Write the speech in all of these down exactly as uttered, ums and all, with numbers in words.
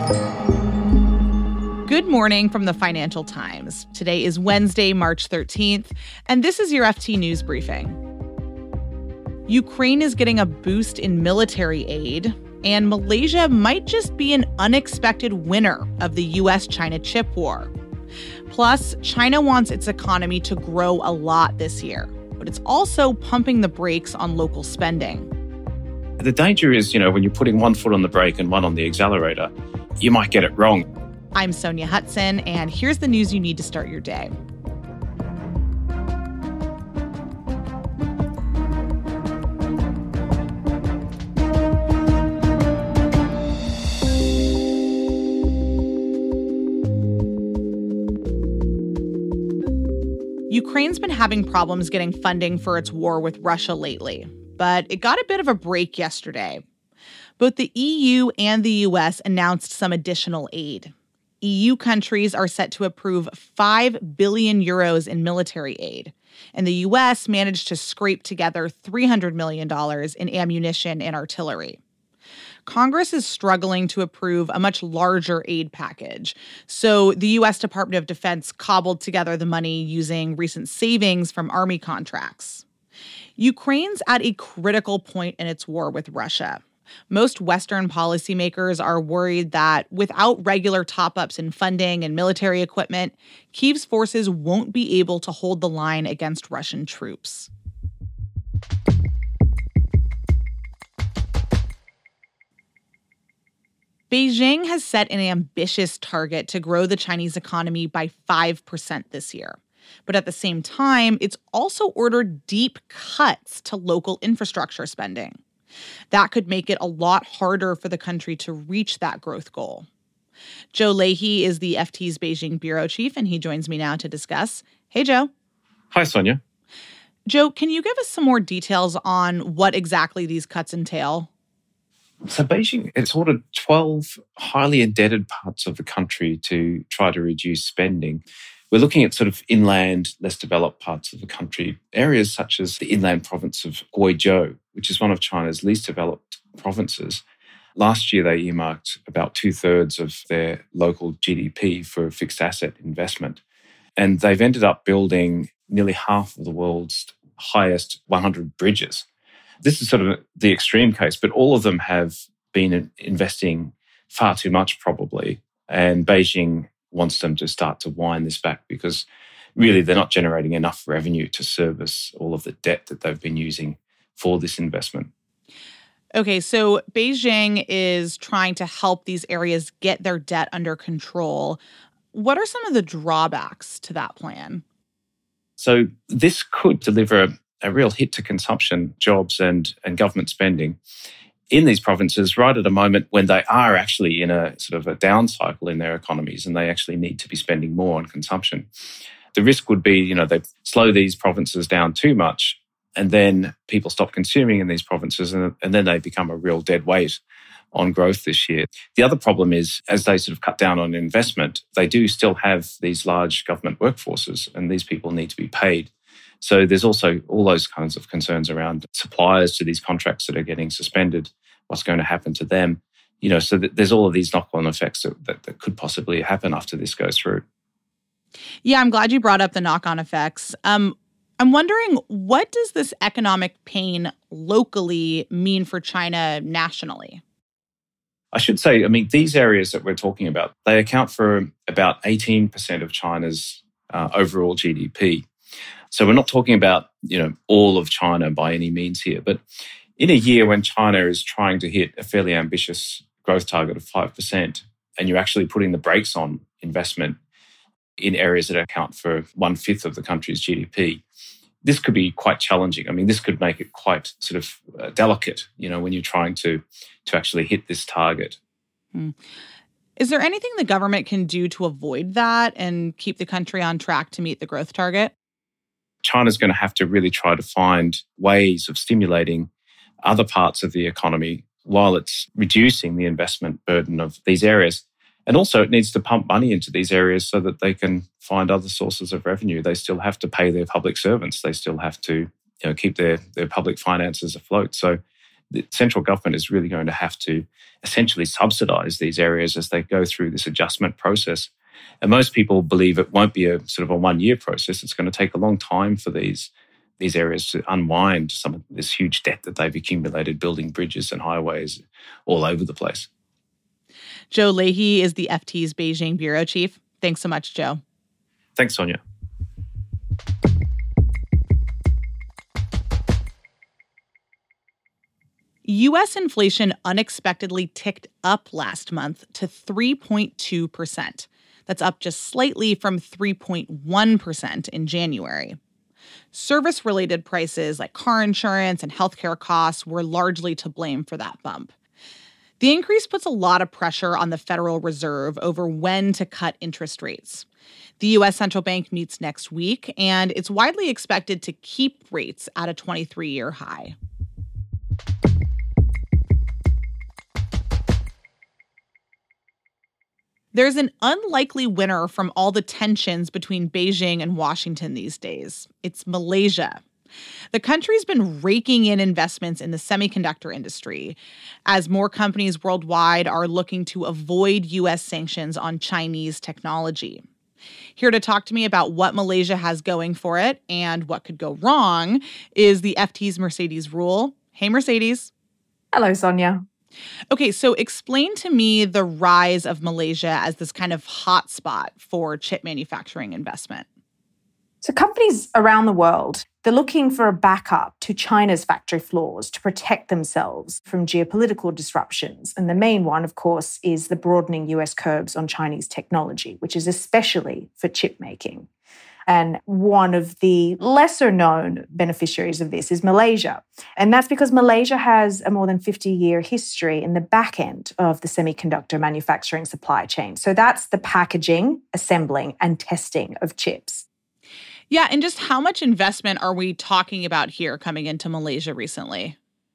Good morning from the Financial Times. Today is Wednesday, March thirteenth, and this is your F T News Briefing. Ukraine is getting a boost in military aid, and Malaysia might just be an unexpected winner of the U S China chip war. Plus, China wants its economy to grow a lot this year, but it's also pumping the brakes on local spending. The danger is, you know, when you're putting one foot on the brake and one on the accelerator, you might get it wrong. I'm Sonia Hudson, and here's the news you need to start your day. Ukraine's been having problems getting funding for its war with Russia lately, but it got a bit of a break yesterday. Both the E U and the U S announced some additional aid. E U countries are set to approve five billion euros in military aid, and the U S managed to scrape together three hundred million dollars in ammunition and artillery. Congress is struggling to approve a much larger aid package, so the U S Department of Defense cobbled together the money using recent savings from Army contracts. Ukraine's at a critical point in its war with Russia. Most Western policymakers are worried that without regular top-ups in funding and military equipment, Kyiv's forces won't be able to hold the line against Russian troops. Beijing has set an ambitious target to grow the Chinese economy by five percent this year. But at the same time, it's also ordered deep cuts to local infrastructure spending. That could make it a lot harder for the country to reach that growth goal. Joe Leahy is the F T's Beijing bureau chief, and he joins me now to discuss. Hey, Joe. Hi, Sonia. Joe, can you give us some more details on what exactly these cuts entail? So Beijing has ordered twelve highly indebted parts of the country to try to reduce spending. We're looking at sort of inland, less developed parts of the country, areas such as the inland province of Guizhou, which is one of China's least developed provinces. Last year, they earmarked about two-thirds of their local G D P for fixed asset investment. And they've ended up building nearly half of the world's highest one hundred bridges. This is sort of the extreme case, but all of them have been investing far too much, probably. And Beijing wants them to start to wind this back because really they're not generating enough revenue to service all of the debt that they've been using for this investment. Okay, so Beijing is trying to help these areas get their debt under control. What are some of the drawbacks to that plan? So this could deliver a, a real hit to consumption, jobs and, and government spending in these provinces right at a moment when they are actually in a sort of a down cycle in their economies and they actually need to be spending more on consumption. The risk would be, you know, they slow these provinces down too much and then people stop consuming in these provinces and, and then they become a real dead weight on growth this year. The other problem is, as they sort of cut down on investment, they do still have these large government workforces and these people need to be paid. So there's also all those kinds of concerns around suppliers to these contracts that are getting suspended, what's going to happen to them. You know, so there's all of these knock-on effects that, that, that could possibly happen after this goes through. Yeah, I'm glad you brought up the knock-on effects. Um, I'm wondering, what does this economic pain locally mean for China nationally? I should say, I mean, these areas that we're talking about, they account for about eighteen percent of China's uh, overall G D P. So we're not talking about, you know, all of China by any means here, but in a year when China is trying to hit a fairly ambitious growth target of five percent, and you're actually putting the brakes on investment in areas that account for one-fifth of the country's G D P, this could be quite challenging. I mean, this could make it quite sort of uh, delicate, you know, when you're trying to, to actually hit this target. Hmm. Is there anything the government can do to avoid that and keep the country on track to meet the growth target? China's going to have to really try to find ways of stimulating other parts of the economy while it's reducing the investment burden of these areas. And also it needs to pump money into these areas so that they can find other sources of revenue. They still have to pay their public servants. They still have to, you know, keep their, their public finances afloat. So the central government is really going to have to essentially subsidize these areas as they go through this adjustment process. And most people believe it won't be a sort of a one-year process. It's going to take a long time for these, these areas to unwind some of this huge debt that they've accumulated building bridges and highways all over the place. Joe Leahy is the F T's Beijing bureau chief. Thanks so much, Joe. Thanks, Sonia. U S inflation unexpectedly ticked up last month to three point two percent. That's up just slightly from three point one percent in January. Service-related prices like car insurance and healthcare costs were largely to blame for that bump. The increase puts a lot of pressure on the Federal Reserve over when to cut interest rates. The U S Central Bank meets next week, and it's widely expected to keep rates at a twenty-three-year high. There's an unlikely winner from all the tensions between Beijing and Washington these days. It's Malaysia. The country's been raking in investments in the semiconductor industry as more companies worldwide are looking to avoid U S sanctions on Chinese technology. Here to talk to me about what Malaysia has going for it and what could go wrong is the F T's Mercedes Ruehl. Hey, Mercedes. Hello, Sonia. Okay, so explain to me the rise of Malaysia as this kind of hotspot for chip manufacturing investment. So companies around the world, they're looking for a backup to China's factory floors to protect themselves from geopolitical disruptions. And the main one, of course, is the broadening U S curbs on Chinese technology, which is especially for chip making. And one of the lesser-known beneficiaries of this is Malaysia. And that's because Malaysia has a more than fifty-year history in the back end of the semiconductor manufacturing supply chain. So that's the packaging, assembling, and testing of chips. Yeah, and just how much investment are we talking about here coming into Malaysia recently?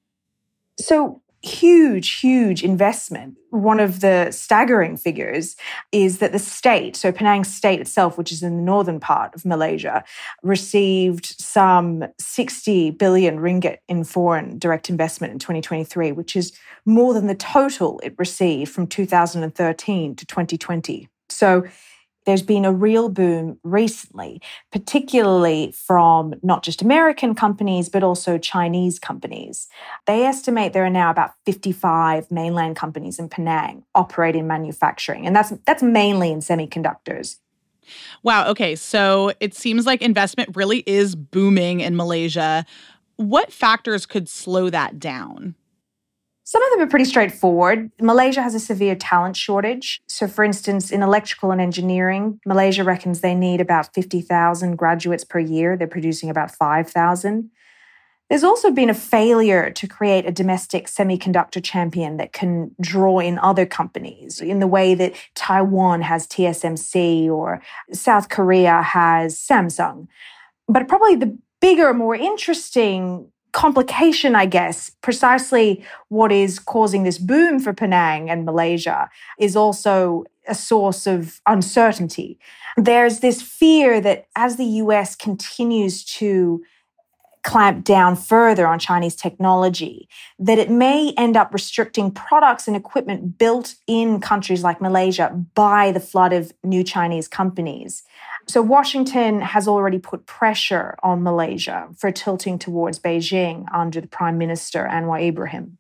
So huge, huge investment. One of the staggering figures is that the state, so Penang state itself, which is in the northern part of Malaysia, received some sixty billion ringgit in foreign direct investment in twenty twenty-three, which is more than the total it received from two thousand thirteen to twenty twenty. So there's been a real boom recently, particularly from not just American companies, but also Chinese companies. They estimate there are now about fifty-five mainland companies in Penang operating manufacturing, and that's that's mainly in semiconductors. Wow, okay, so it seems like investment really is booming in Malaysia. What factors could slow that down? Some of them are pretty straightforward. Malaysia has a severe talent shortage. So, for instance, in electrical and engineering, Malaysia reckons they need about fifty thousand graduates per year. They're producing about five thousand. There's also been a failure to create a domestic semiconductor champion that can draw in other companies in the way that Taiwan has T S M C or South Korea has Samsung. But probably the bigger, more interesting complication, I guess, precisely what is causing this boom for Penang and Malaysia is also a source of uncertainty. There's this fear that as the U S continues to clamp down further on Chinese technology, that it may end up restricting products and equipment built in countries like Malaysia by the flood of new Chinese companies. So Washington has already put pressure on Malaysia for tilting towards Beijing under the Prime Minister, Anwar Ibrahim.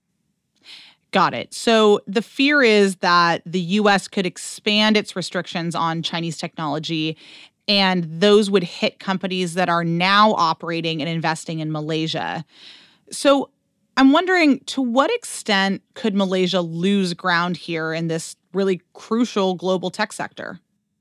Got it. So the fear is that the U S could expand its restrictions on Chinese technology, and those would hit companies that are now operating and investing in Malaysia. So I'm wondering, to what extent could Malaysia lose ground here in this really crucial global tech sector?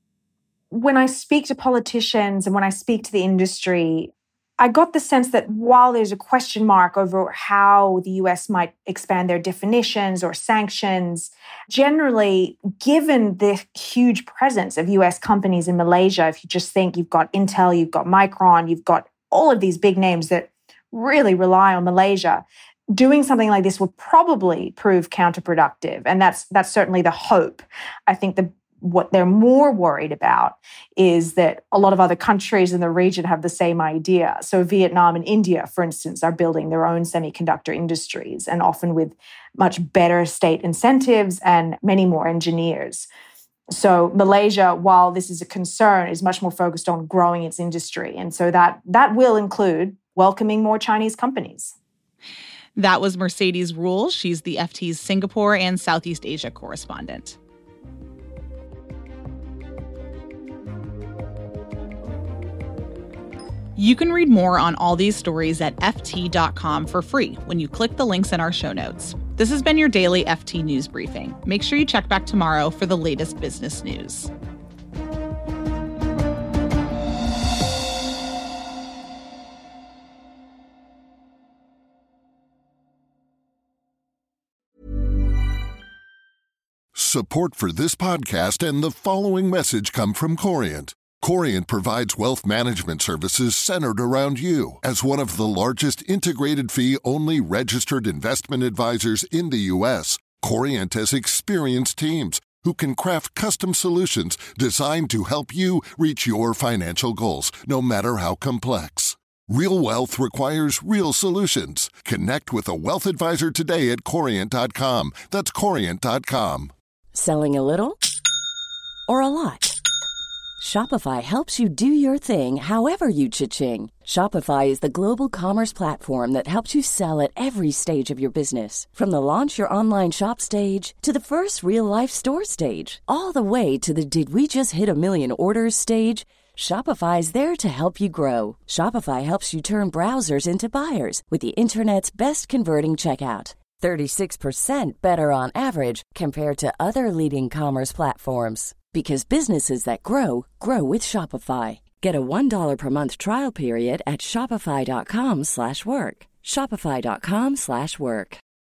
When I speak to politicians and when I speak to the industry, I got the sense that while there's a question mark over how the U S might expand their definitions or sanctions, generally, given the huge presence of U S companies in Malaysia, if you just think you've got Intel, you've got Micron, you've got all of these big names that really rely on Malaysia, doing something like this would probably prove counterproductive. And that's that's certainly the hope. I think the What they're more worried about is that a lot of other countries in the region have the same idea. So Vietnam and India, for instance, are building their own semiconductor industries, and often with much better state incentives and many more engineers. So Malaysia, while this is a concern, is much more focused on growing its industry. And so that that will include welcoming more Chinese companies. That was Mercedes Ruehl. She's the F T's Singapore and Southeast Asia correspondent. You can read more on all these stories at F T dot com for free when you click the links in our show notes. This has been your daily F T News Briefing. Make sure you check back tomorrow for the latest business news. Support for this podcast and the following message come from Corient. Corient provides wealth management services centered around you. As one of the largest integrated fee-only registered investment advisors in the U S, Corient has experienced teams who can craft custom solutions designed to help you reach your financial goals, no matter how complex. Real wealth requires real solutions. Connect with a wealth advisor today at Corient dot com. That's Corient dot com. Selling a little or a lot? Shopify helps you do your thing however you cha-ching. Shopify is the global commerce platform that helps you sell at every stage of your business. From the launch your online shop stage to the first real-life store stage, all the way to the did we just hit a million orders stage. Shopify is there to help you grow. Shopify helps you turn browsers into buyers with the internet's best converting checkout. thirty-six percent better on average compared to other leading commerce platforms. Because businesses that grow, grow with Shopify. Get a one dollar per month trial period at shopify dot com slash work. Shopify dot com slash work.